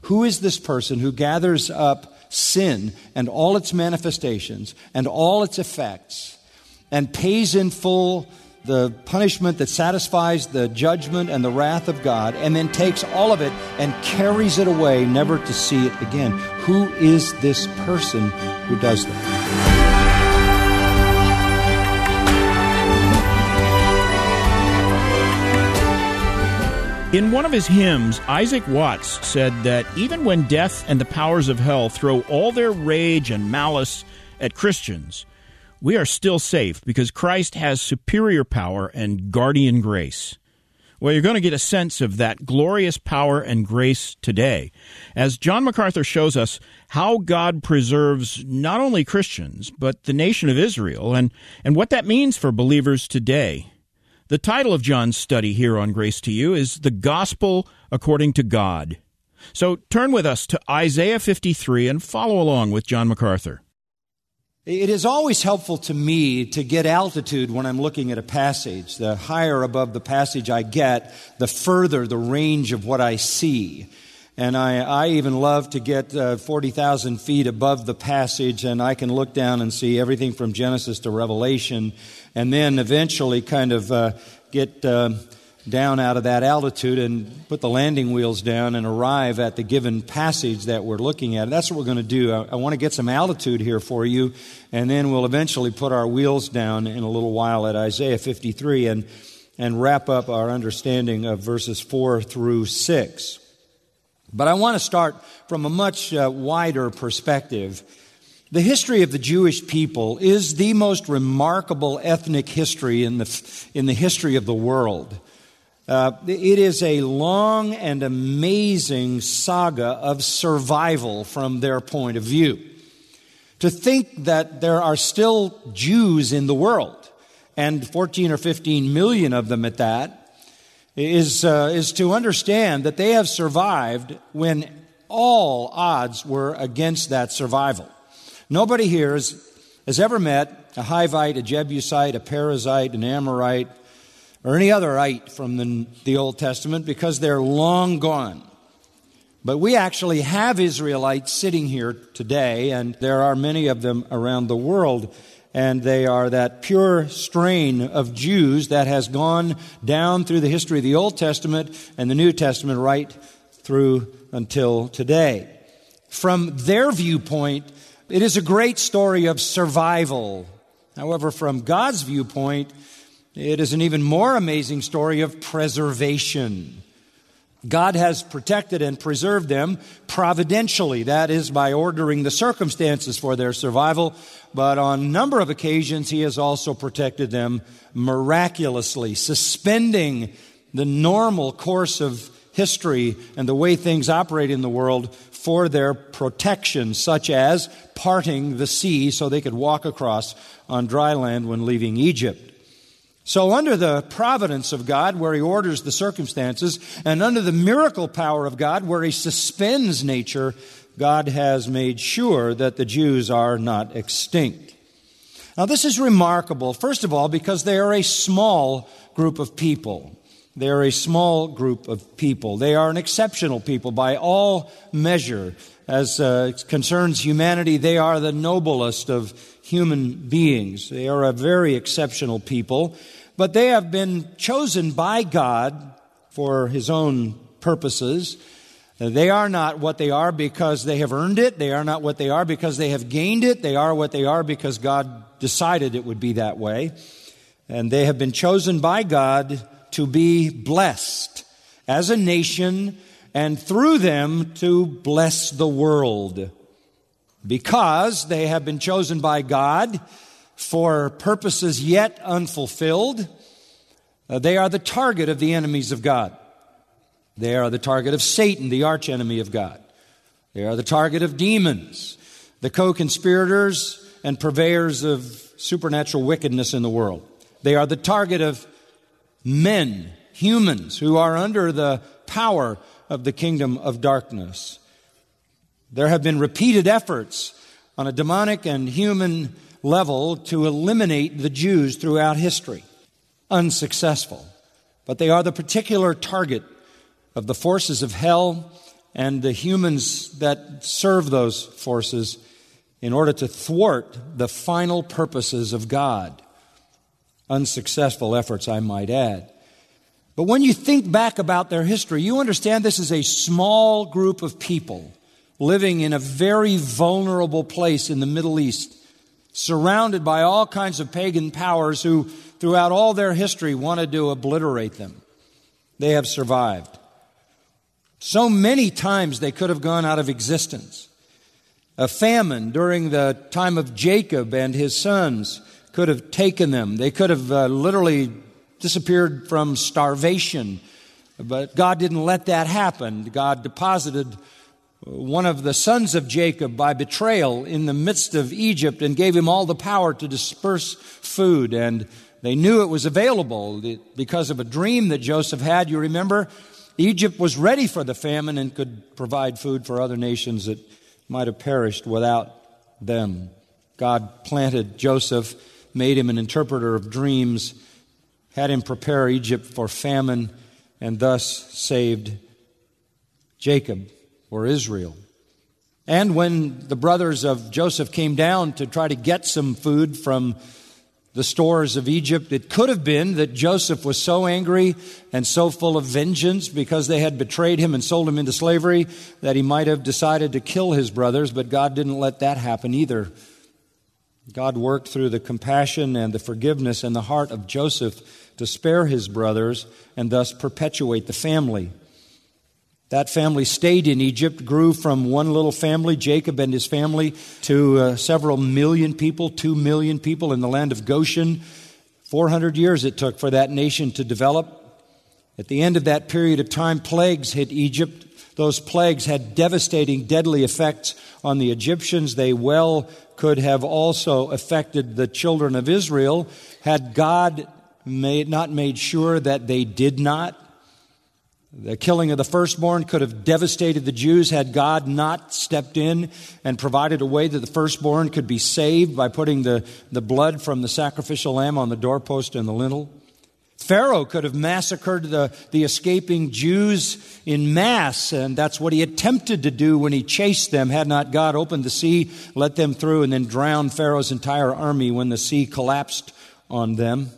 Who is this person who gathers up sin and all its manifestations and all its effects and pays in full the punishment that satisfies the judgment and the wrath of God, and then takes all of it and carries it away, never to see it again? Who is this person who does that? In one of his hymns, Isaac Watts said that even when death and the powers of hell throw all their rage and malice at Christians, we are still safe because Christ has superior power and guardian grace. Well, you're going to get a sense of that glorious power and grace today, as John MacArthur shows us how God preserves not only Christians, but the nation of Israel, and what that means for believers today. The title of John's study here on Grace to You is The Gospel According to God. So turn with us to Isaiah 53 and follow along with John MacArthur. It is always helpful to me to get altitude when I'm looking at a passage. The higher above the passage I get, the further the range of what I see. And I even love to get 40,000 feet above the passage, and I can look down and see everything from Genesis to Revelation, and then eventually kind of get down out of that altitude and put the landing wheels down and arrive at the given passage that we're looking at. That's what we're going to do. I want to get some altitude here for you, and then we'll eventually put our wheels down in a little while at Isaiah 53 and wrap up our understanding of verses 4 through 6. But I want to start from a much wider perspective. The history of the Jewish people is the most remarkable ethnic history in the history of the world. It is a long and amazing saga of survival from their point of view. To think that there are still Jews in the world, and 14 or 15 million of them at that, is to understand that they have survived when all odds were against that survival. Nobody here has ever met a Hivite, a Jebusite, a Perizzite, an Amorite, or any other ite from the Old Testament, because they're long gone. But we actually have Israelites sitting here today, and there are many of them around the world. And they are that pure strain of Jews that has gone down through the history of the Old Testament and the New Testament right through until today. From their viewpoint, it is a great story of survival. However, from God's viewpoint, it is an even more amazing story of preservation. God has protected and preserved them providentially, that is, by ordering the circumstances for their survival. But on a number of occasions, He has also protected them miraculously, suspending the normal course of history and the way things operate in the world for their protection, such as parting the sea so they could walk across on dry land when leaving Egypt. So under the providence of God, where He orders the circumstances, and under the miracle power of God, where He suspends nature, God has made sure that the Jews are not extinct. Now this is remarkable, first of all, because they are a small group of people. They are a small group of people. They are an exceptional people by all measure. As concerns humanity, they are the noblest of human beings. They are a very exceptional people. But they have been chosen by God for His own purposes. They are not what they are because they have earned it. They are not what they are because they have gained it. They are what they are because God decided it would be that way. And they have been chosen by God to be blessed as a nation, and through them to bless the world. Because they have been chosen by God for purposes yet unfulfilled, they are the target of the enemies of God. They are the target of Satan, the archenemy of God. They are the target of demons, the co-conspirators and purveyors of supernatural wickedness in the world. They are the target of men, humans, who are under the power of the kingdom of darkness. There have been repeated efforts on a demonic and human level to eliminate the Jews throughout history. Unsuccessful. But they are the particular target of the forces of hell and the humans that serve those forces in order to thwart the final purposes of God. Unsuccessful efforts, I might add. But when you think back about their history, you understand this is a small group of people living in a very vulnerable place in the Middle East, surrounded by all kinds of pagan powers who, throughout all their history, wanted to obliterate them. They have survived. So many times they could have gone out of existence. A famine during the time of Jacob and his sons could have taken them. They could have literally disappeared from starvation. But God didn't let that happen. God deposited one of the sons of Jacob by betrayal in the midst of Egypt and gave him all the power to disperse food. And they knew it was available because of a dream that Joseph had. You remember, Egypt was ready for the famine and could provide food for other nations that might have perished without them. God planted Joseph, made him an interpreter of dreams, had him prepare Egypt for famine, and thus saved Jacob or Israel. And when the brothers of Joseph came down to try to get some food from the stores of Egypt, it could have been that Joseph was so angry and so full of vengeance because they had betrayed him and sold him into slavery that he might have decided to kill his brothers, but God didn't let that happen either. God worked through the compassion and the forgiveness in the heart of Joseph to spare his brothers and thus perpetuate the family. That family stayed in Egypt, grew from one little family, Jacob and his family, to several million people, 2 million people in the land of Goshen. 400 years it took for that nation to develop. At the end of that period of time, plagues hit Egypt. Those plagues had devastating, deadly effects on the Egyptians. They well could have also affected the children of Israel had God not made sure that they did not. The killing of the firstborn could have devastated the Jews had God not stepped in and provided a way that the firstborn could be saved by putting the blood from the sacrificial lamb on the doorpost and the lintel. Pharaoh could have massacred the escaping Jews in mass, and that's what he attempted to do when he chased them, had not God opened the sea, let them through, and then drowned Pharaoh's entire army when the sea collapsed on them.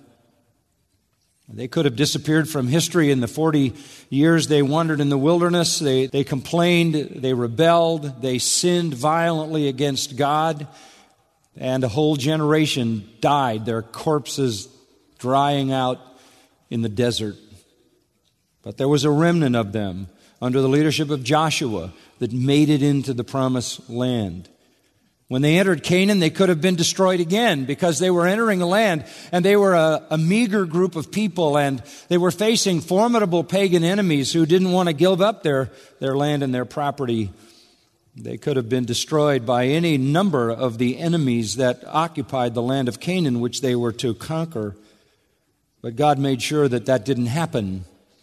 They could have disappeared from history in the 40 years they wandered in the wilderness. They complained, they rebelled, they sinned violently against God, and a whole generation died, their corpses drying out in the desert. But there was a remnant of them under the leadership of Joshua that made it into the promised land. When they entered Canaan, they could have been destroyed again because they were entering a land and they were a meager group of people and they were facing formidable pagan enemies who didn't want to give up their land and their property. They could have been destroyed by any number of the enemies that occupied the land of Canaan, which they were to conquer. But God made sure that that didn't happen.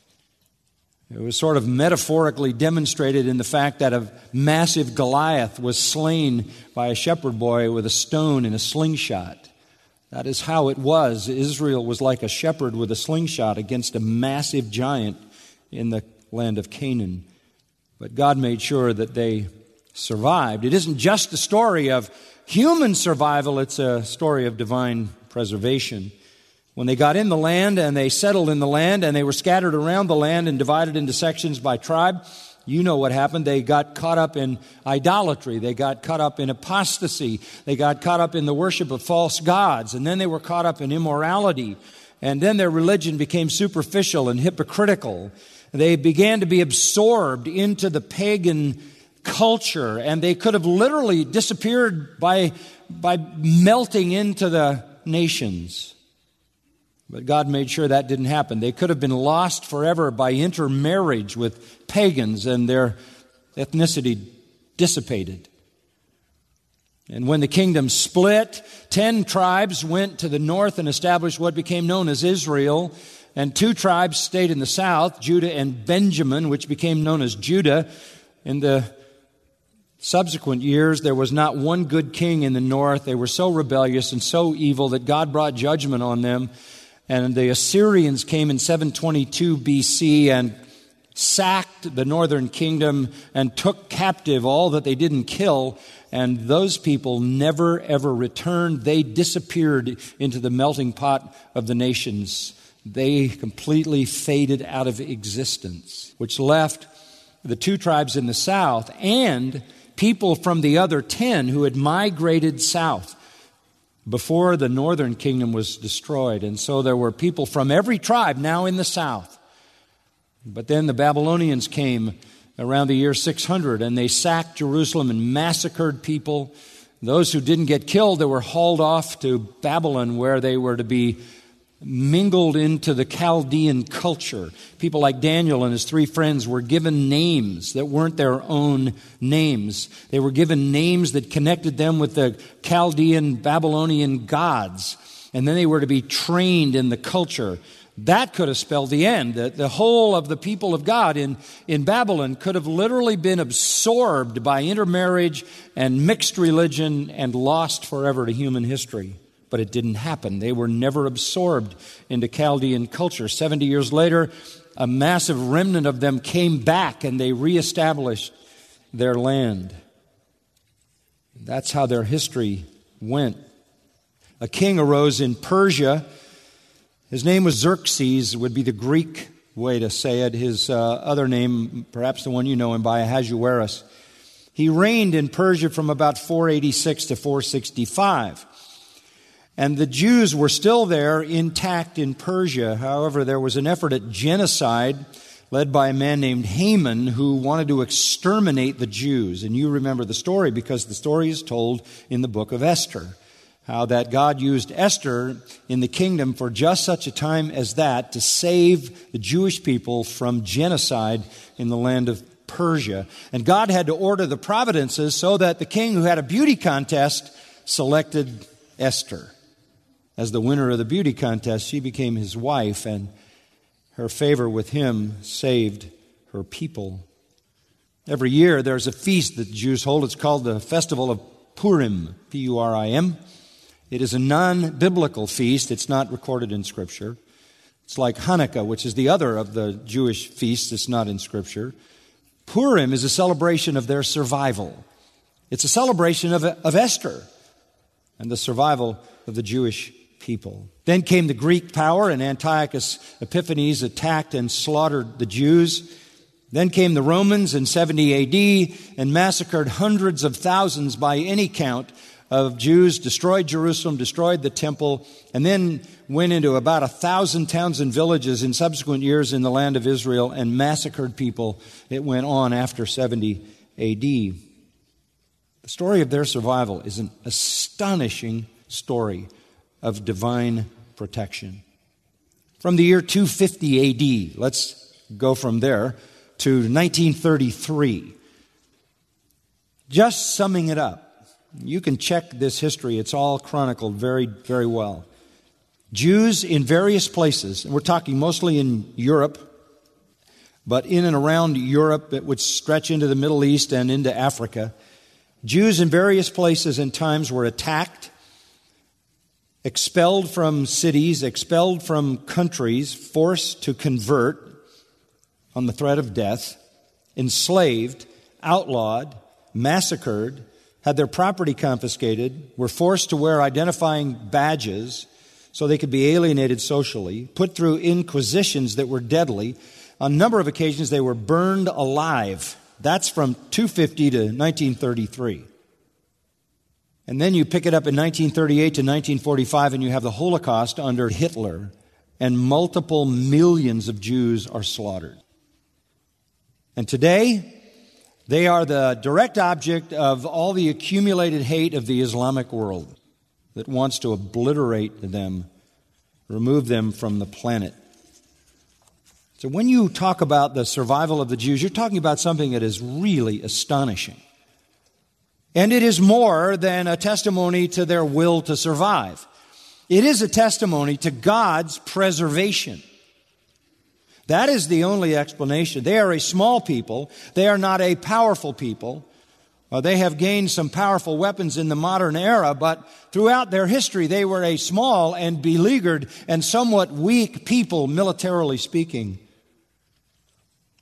It was sort of metaphorically demonstrated in the fact that a massive Goliath was slain by a shepherd boy with a stone and a slingshot. That is how it was. Israel was like a shepherd with a slingshot against a massive giant in the land of Canaan. But God made sure that they survived. It isn't just a story of human survival, it's a story of divine preservation. When they got in the land and they settled in the land and they were scattered around the land and divided into sections by tribe, you know what happened. They got caught up in idolatry. They got caught up in apostasy. They got caught up in the worship of false gods. And then they were caught up in immorality. And then their religion became superficial and hypocritical. They began to be absorbed into the pagan culture. And they could have literally disappeared by melting into the nations. But God made sure that didn't happen. They could have been lost forever by intermarriage with pagans and their ethnicity dissipated. And when the kingdom split, 10 tribes went to the north and established what became known as Israel, and 2 tribes stayed in the south, Judah and Benjamin, which became known as Judah. In the subsequent years, there was not one good king in the north. They were so rebellious and so evil that God brought judgment on them. And the Assyrians came in 722 BC and sacked the northern kingdom and took captive all that they didn't kill, and those people never, ever returned. They disappeared into the melting pot of the nations. They completely faded out of existence, which left the 2 tribes in the south and people from the other 10 who had migrated south before the northern kingdom was destroyed. And so there were people from every tribe now in the south. But then the Babylonians came around the year 600, and they sacked Jerusalem and massacred people. Those who didn't get killed, they were hauled off to Babylon, where they were to be mingled into the Chaldean culture. People like Daniel and his 3 friends were given names that weren't their own names. They were given names that connected them with the Chaldean, Babylonian gods. And then they were to be trained in the culture. That could have spelled the end. The whole of the people of God in Babylon could have literally been absorbed by intermarriage and mixed religion and lost forever to human history. But it didn't happen. They were never absorbed into Chaldean culture. 70 years later, a massive remnant of them came back and they reestablished their land. That's how their history went. A king arose in Persia. His name was Xerxes, would be the Greek way to say it. His other name, perhaps the one you know him by, Ahasuerus. He reigned in Persia from about 486 to 465. And the Jews were still there intact in Persia. However, there was an effort at genocide led by a man named Haman who wanted to exterminate the Jews. And you remember the story because the story is told in the book of Esther. How that God used Esther in the kingdom for just such a time as that to save the Jewish people from genocide in the land of Persia. And God had to order the providences so that the king who had a beauty contest selected Esther. As the winner of the beauty contest, she became his wife, and her favor with him saved her people. Every year there's a feast that the Jews hold. It's called the Festival of Purim, P-U-R-I-M. It is a non-biblical feast. It's not recorded in Scripture. It's like Hanukkah, which is the other of the Jewish feasts that's not in Scripture. Purim is a celebration of their survival. It's a celebration of Esther and the survival of the Jewish people. Then came the Greek power, and Antiochus Epiphanes attacked and slaughtered the Jews. Then came the Romans in 70 A.D. and massacred hundreds of thousands by any count of Jews, destroyed Jerusalem, destroyed the temple, and then went into about 1,000 towns and villages in subsequent years in the land of Israel and massacred people. It went on after 70 A.D. The story of their survival is an astonishing story of divine protection. From the year 250 A.D., let's go from there to 1933. Just summing it up, you can check this history. It's all chronicled very, very well. Jews in various places, and we're talking mostly in Europe, but in and around Europe, it would stretch into the Middle East and into Africa. Jews in various places and times were attacked, expelled from cities, expelled from countries, forced to convert on the threat of death, enslaved, outlawed, massacred, had their property confiscated, were forced to wear identifying badges so they could be alienated socially, put through inquisitions that were deadly. On a number of occasions, they were burned alive. That's from 250 to 1933. And then you pick it up in 1938 to 1945, and you have the Holocaust under Hitler, and multiple millions of Jews are slaughtered. And today, they are the direct object of all the accumulated hate of the Islamic world that wants to obliterate them, remove them from the planet. So when you talk about the survival of the Jews, you're talking about something that is really astonishing. And it is more than a testimony to their will to survive. It is a testimony to God's preservation. That is the only explanation. They are a small people. They are not a powerful people. They have gained some powerful weapons in the modern era, but throughout their history, they were a small and beleaguered and somewhat weak people, militarily speaking.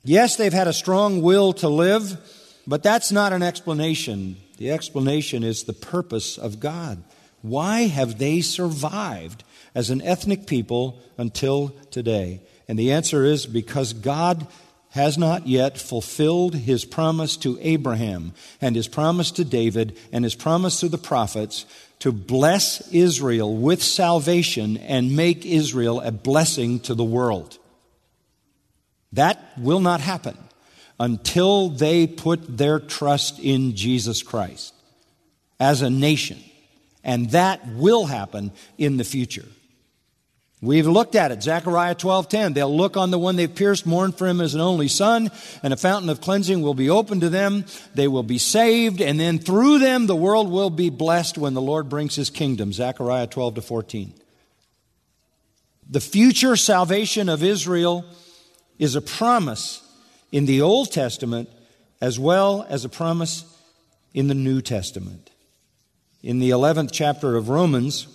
Yes, they've had a strong will to live, but that's not an explanation. The explanation is the purpose of God. Why have they survived as an ethnic people until today? And the answer is because God has not yet fulfilled His promise to Abraham and His promise to David and His promise to the prophets to bless Israel with salvation and make Israel a blessing to the world. That will not happen until they put their trust in Jesus Christ as a nation. And that will happen in the future. We've looked at it. Zechariah 12:10. They'll look on the one they've pierced, mourn for him as an only son, and a fountain of cleansing will be opened to them. They will be saved, and then through them the world will be blessed when the Lord brings His kingdom. Zechariah 12-14. The future salvation of Israel is a promise in the Old Testament as well as a promise in the New Testament. In the 11th chapter of Romans,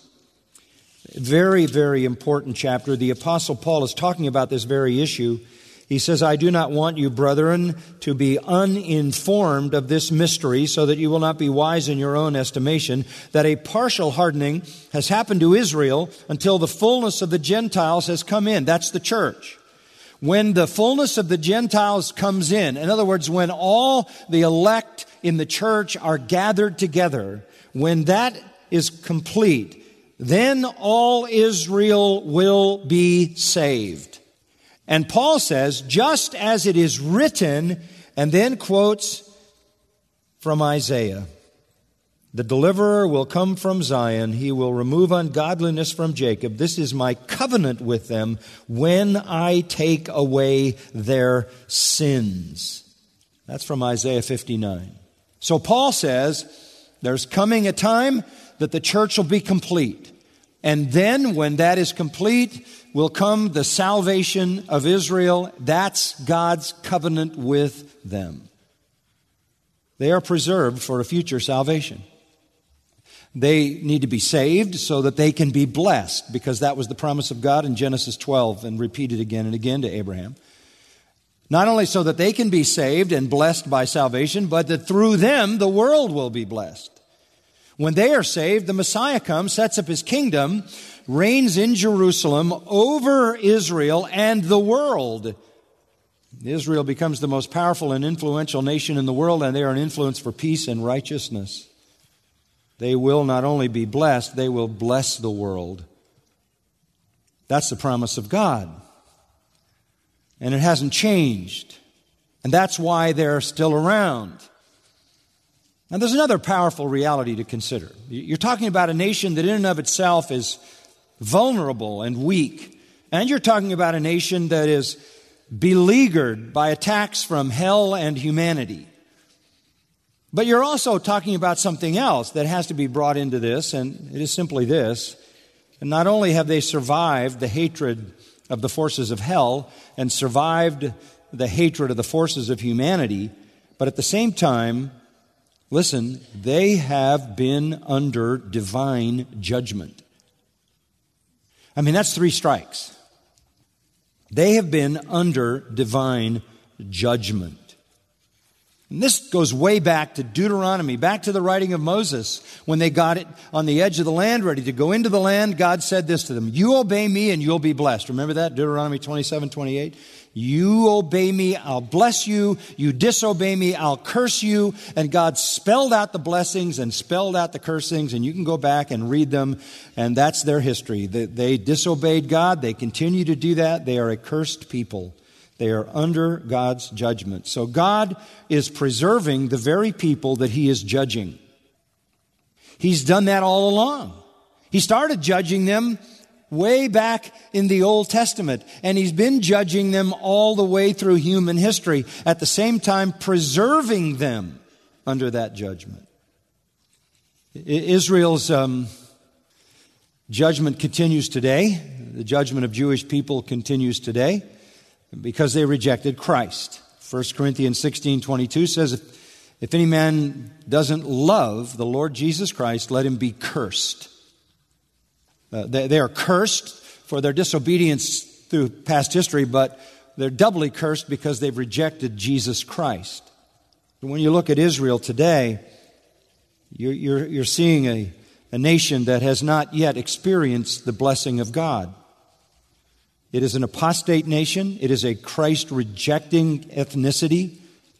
very, very important chapter, the Apostle Paul is talking about this very issue. He says, I do not want you, brethren, to be uninformed of this mystery, so that you will not be wise in your own estimation, that a partial hardening has happened to Israel until the fullness of the Gentiles has come in. That's the church. When the fullness of the Gentiles comes in other words, when all the elect in the church are gathered together, when that is complete, then all Israel will be saved. And Paul says, just as it is written, and then quotes from Isaiah, the deliverer will come from Zion. He will remove ungodliness from Jacob. This is my covenant with them when I take away their sins. That's from Isaiah 59. So Paul says there's coming a time that the church will be complete. And then when that is complete, will come the salvation of Israel. That's God's covenant with them. They are preserved for a future salvation. They need to be saved so that they can be blessed, because that was the promise of God in Genesis 12 and repeated again and again to Abraham. Not only so that they can be saved and blessed by salvation, but that through them the world will be blessed. When they are saved, the Messiah comes, sets up His kingdom, reigns in Jerusalem over Israel and the world. Israel becomes the most powerful and influential nation in the world, and they are an influence for peace and righteousness. They will not only be blessed, they will bless the world. That's the promise of God. And it hasn't changed. And that's why they're still around. Now, there's another powerful reality to consider. You're talking about a nation that in and of itself is vulnerable and weak. And you're talking about a nation that is beleaguered by attacks from hell and humanity. But you're also talking about something else that has to be brought into this, and it is simply this. And not only have they survived the hatred of the forces of hell and survived the hatred of the forces of humanity, but at the same time, listen, they have been under divine judgment. I mean, that's 3 strikes. They have been under divine judgment. And this goes way back to Deuteronomy, back to the writing of Moses. When they got it on the edge of the land, ready to go into the land, God said this to them, you obey me and you'll be blessed. Remember that? Deuteronomy 27:28. You obey me, I'll bless you. You disobey me, I'll curse you. And God spelled out the blessings and spelled out the cursings, and you can go back and read them, and that's their history. They disobeyed God. They continue to do that. They are a cursed people. They are under God's judgment. So God is preserving the very people that He is judging. He's done that all along. He started judging them way back in the Old Testament, and He's been judging them all the way through human history, at the same time preserving them under that judgment. Israel's judgment continues today. The judgment of Jewish people continues today, because they rejected Christ. 1 Corinthians 16:22 says, if any man doesn't love the Lord Jesus Christ, let him be cursed. They are cursed for their disobedience through past history, but they're doubly cursed because they've rejected Jesus Christ. When you look at Israel today, you're seeing a nation that has not yet experienced the blessing of God. It is an apostate nation. It is a Christ-rejecting ethnicity.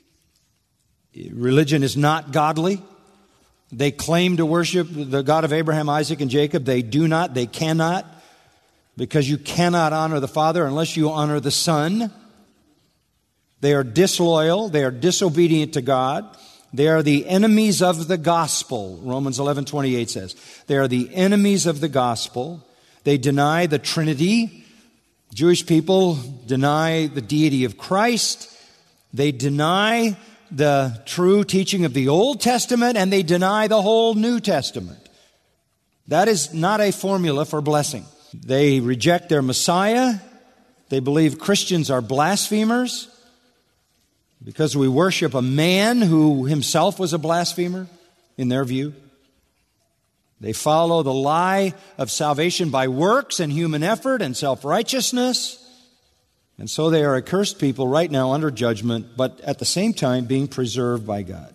Religion is not godly. They claim to worship the God of Abraham, Isaac, and Jacob. They do not. They cannot. Because you cannot honor the Father unless you honor the Son. They are disloyal. They are disobedient to God. They are the enemies of the gospel. Romans 11:28 says. They are the enemies of the gospel. They deny the Trinity. Jewish people deny the deity of Christ. They deny the true teaching of the Old Testament, and they deny the whole New Testament. That is not a formula for blessing. They reject their Messiah. They believe Christians are blasphemers because we worship a man who himself was a blasphemer in their view. They follow the lie of salvation by works and human effort and self-righteousness. And so they are a cursed people right now under judgment, but at the same time being preserved by God.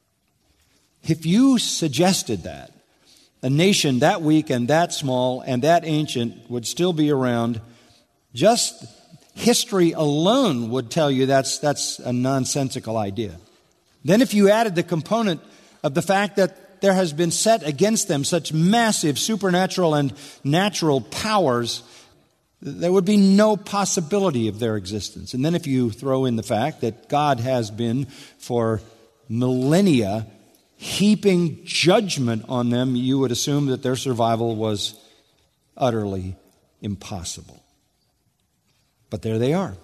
If you suggested that a nation that weak and that small and that ancient would still be around, just history alone would tell you that's a nonsensical idea. Then if you added the component of the fact that there has been set against them such massive supernatural and natural powers, there would be no possibility of their existence. And then if you throw in the fact that God has been for millennia heaping judgment on them, you would assume that their survival was utterly impossible. But there they are.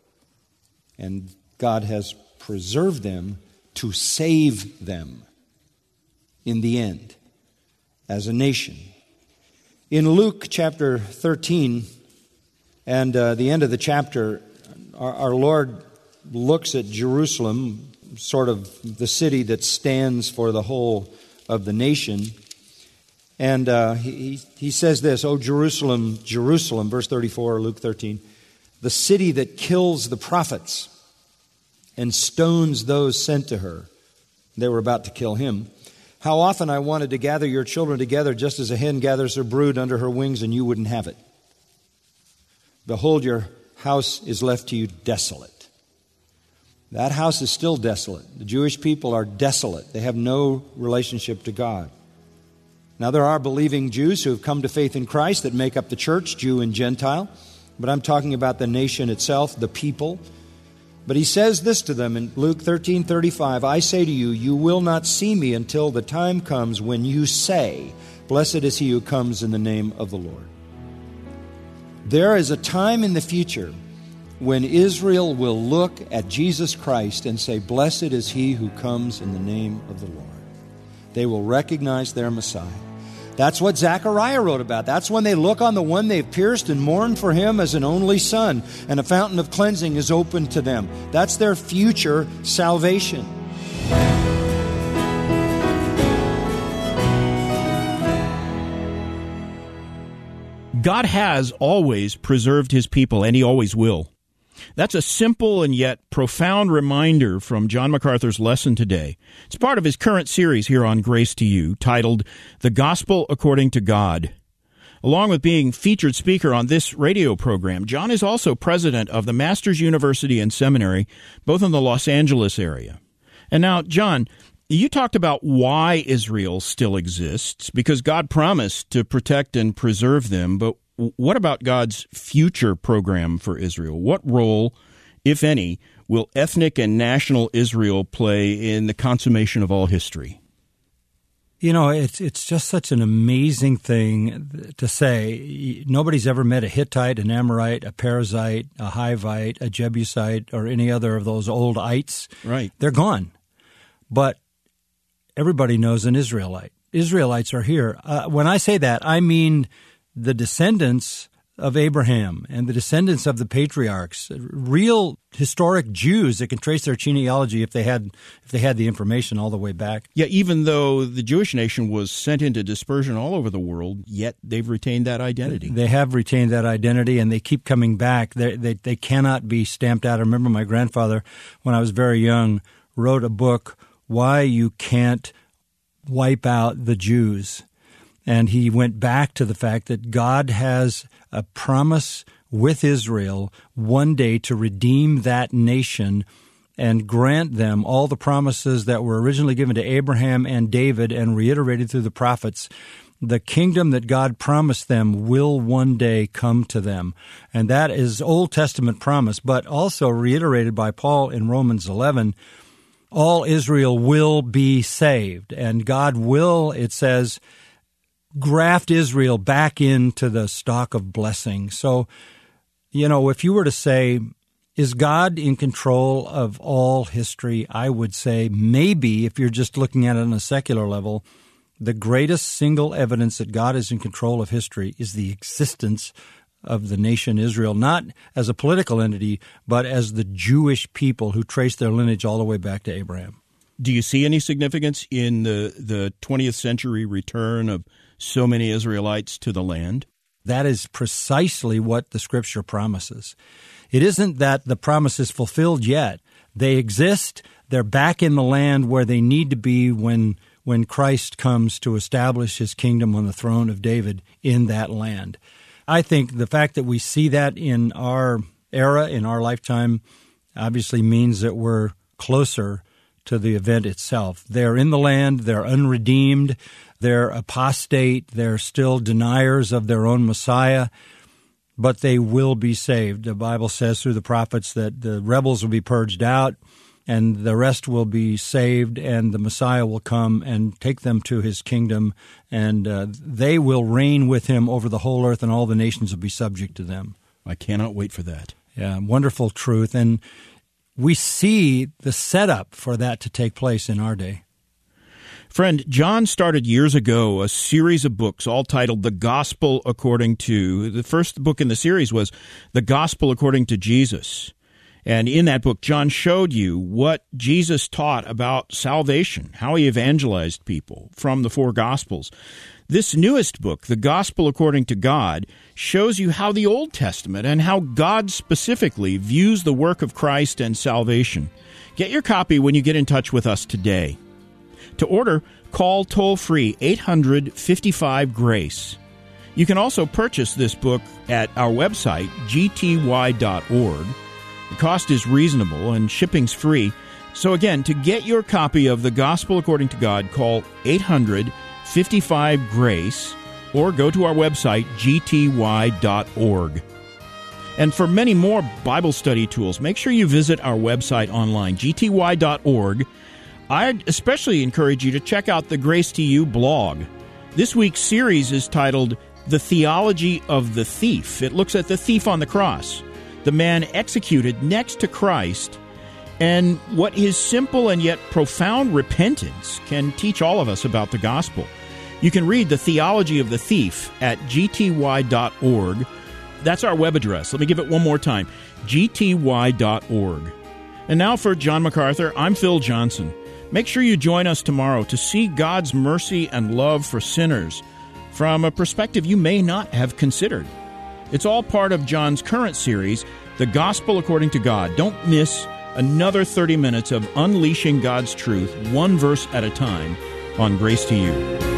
And God has preserved them to save them in the end as a nation. In Luke chapter 13 and the end of the chapter, our Lord looks at Jerusalem, sort of the city that stands for the whole of the nation. And he says this, "O Jerusalem, Jerusalem," verse 34, Luke 13, "the city that kills the prophets and stones those sent to her." They were about to kill him. "How often I wanted to gather your children together just as a hen gathers her brood under her wings, and you wouldn't have it. Behold, your house is left to you desolate." That house is still desolate. The Jewish people are desolate. They have no relationship to God. Now, there are believing Jews who have come to faith in Christ that make up the church, Jew and Gentile. But I'm talking about the nation itself, the people. But he says this to them in Luke 13:35, "I say to you, you will not see me until the time comes when you say, 'Blessed is he who comes in the name of the Lord.'" There is a time in the future when Israel will look at Jesus Christ and say, "Blessed is he who comes in the name of the Lord." They will recognize their Messiah. That's what Zechariah wrote about. That's when they look on the one they've pierced and mourn for him as an only son, and a fountain of cleansing is opened to them. That's their future salvation. God has always preserved his people, and he always will. That's a simple and yet profound reminder from John MacArthur's lesson today. It's part of his current series here on Grace to You, titled The Gospel According to God. Along with being featured speaker on this radio program, John is also president of the Masters University and Seminary, both in the Los Angeles area. And now, John, you talked about why Israel still exists, because God promised to protect and preserve them, but what about God's future program for Israel? What role, if any, will ethnic and national Israel play in the consummation of all history? You know, it's just such an amazing thing to say. Nobody's ever met a Hittite, an Amorite, a Perizzite, a Hivite, a Jebusite, or any other of those old ites. Right. They're gone. But everybody knows an Israelite. Israelites are here. When I say that, I mean the descendants of Abraham and the descendants of the patriarchs, real historic Jews that can trace their genealogy if they had the information all the way back. Yeah, even though the Jewish nation was sent into dispersion all over the world, yet they've retained that identity. They have retained that identity, and they keep coming back. They cannot be stamped out. I remember my grandfather, when I was very young, wrote a book, Why You Can't Wipe Out the Jews. And he went back to the fact that God has a promise with Israel one day to redeem that nation and grant them all the promises that were originally given to Abraham and David and reiterated through the prophets. The kingdom that God promised them will one day come to them. And that is Old Testament promise, but also reiterated by Paul in Romans 11. All Israel will be saved, and God will, it says, graft Israel back into the stock of blessing. So, if you were to say, is God in control of all history? I would say maybe, if you're just looking at it on a secular level, the greatest single evidence that God is in control of history is the existence of the nation Israel, not as a political entity, but as the Jewish people who trace their lineage all the way back to Abraham. Do you see any significance in the 20th century return of so many Israelites to the land? That is precisely what the Scripture promises. It isn't that the promise is fulfilled yet. They exist. They're back in the land where they need to be when Christ comes to establish his kingdom on the throne of David in that land. I think the fact that we see that in our era, in our lifetime, obviously means that we're closer to the event itself. They're in the land, they're unredeemed, they're apostate, they're still deniers of their own Messiah, but they will be saved. The Bible says through the prophets that the rebels will be purged out, and the rest will be saved, and the Messiah will come and take them to his kingdom, and they will reign with him over the whole earth, and all the nations will be subject to them. I cannot wait for that. Yeah, wonderful truth. And we see the setup for that to take place in our day. Friend, John started years ago a series of books all titled The Gospel According to. The first book in the series was The Gospel According to Jesus. And in that book, John showed you what Jesus taught about salvation, how he evangelized people from the four Gospels. This newest book, The Gospel According to God, shows you how the Old Testament and how God specifically views the work of Christ and salvation. Get your copy when you get in touch with us today. To order, call toll-free 800-55-GRACE. You can also purchase this book at our website, gty.org. The cost is reasonable and shipping's free. So again, to get your copy of The Gospel According to God, call 800-55-GRACE or go to our website, gty.org. And for many more Bible study tools, make sure you visit our website online, gty.org. I'd especially encourage you to check out the Grace to You blog. This week's series is titled The Theology of the Thief. It looks at the thief on the cross, the man executed next to Christ, and what his simple and yet profound repentance can teach all of us about the gospel. You can read The Theology of the Thief at gty.org. That's our web address. Let me give it one more time, gty.org. And now for John MacArthur, I'm Phil Johnson. Make sure you join us tomorrow to see God's mercy and love for sinners from a perspective you may not have considered. It's all part of John's current series, The Gospel According to God. Don't miss another 30 minutes of unleashing God's truth, one verse at a time, on Grace to You.